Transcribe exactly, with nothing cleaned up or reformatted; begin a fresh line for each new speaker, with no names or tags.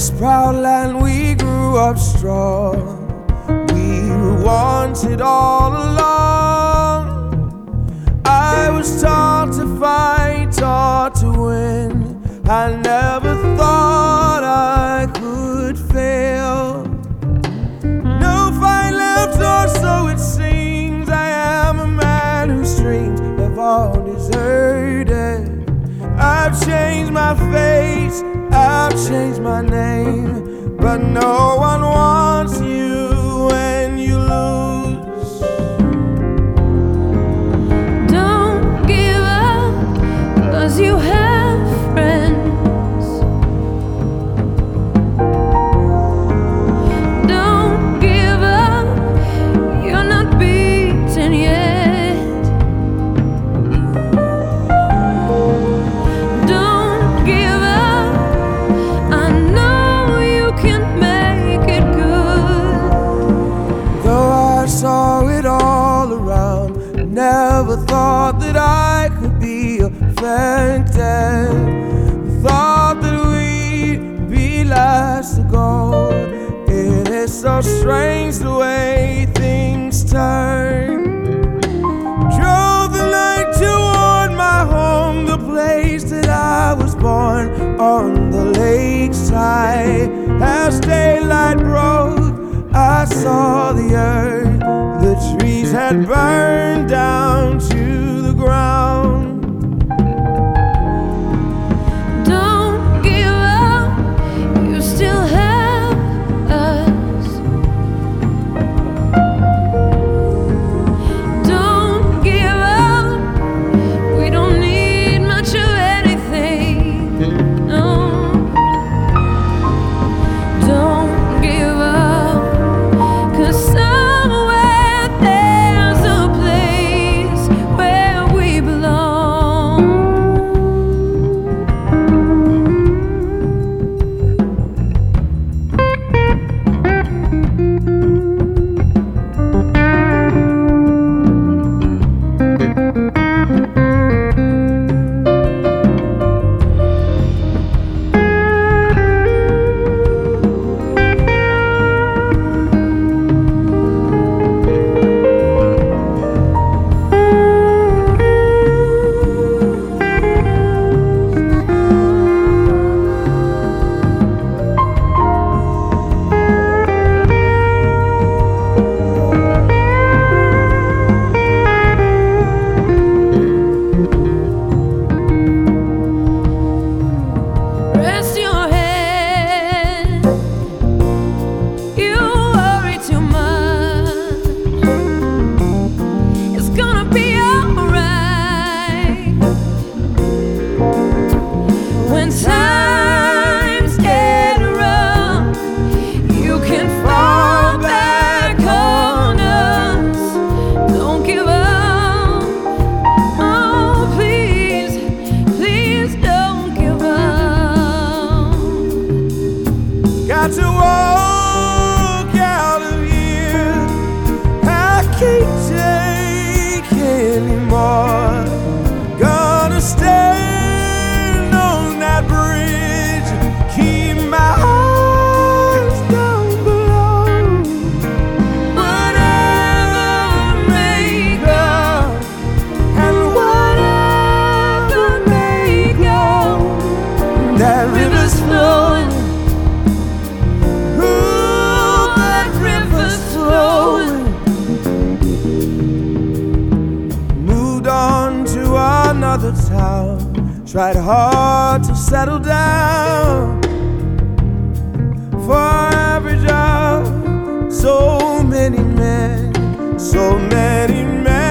this proud land we grew up strong. We were wanted all along. I was taught to fight, taught to win. I never thought I could fail. No fight left, or so it seems. I am a man whose dreams have all deserted. I've changed my face, I've changed my name, but no one wants you when you lose.
Don't give up, 'cause you have friends. Don't give up, you're not beaten yet. Don't give up, I know you can make it good.
Though I saw it all around, never thought that I could be affected. Thought that we'd be last to go. It is so strange the way things turn. Drove the night toward my home, the place that I was born, on the lakeside. As daylight broke, I saw the earth. The trees had burned down to the ground.
Don't give up, you still have us. Don't give up, we don't need much of anything. No. Don't give up, 'cause somewhere there's a place where we belong. Rest your head, you worry too much. It's gonna be alright. When times get rough, you can fall back on us. Don't give up, oh please, please don't give up.
Got to walk out of here, I can't take anymore. Gonna stand on that bridge, keep my eyes down below. Whatever may come, and whatever may go, that river's flowing. Ooh, that river's flowing. Moved on to another town, tried hard to settle down. For every job, so many men, so many men.